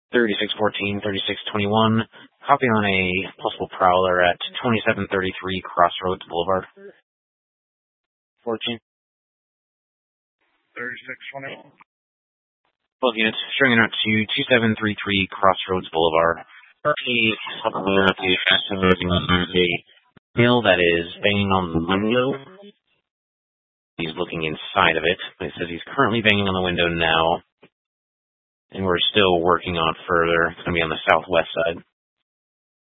3614, 3621. Copy on a possible prowler at 2733 Crossroads Boulevard. 14. 3621. Both units, stringing out to 2733 Crossroads Boulevard. There's a male that is banging on the window. He's looking inside of it. It says he's currently banging on the window now. And we're still working on further. It's going to be on the southwest side.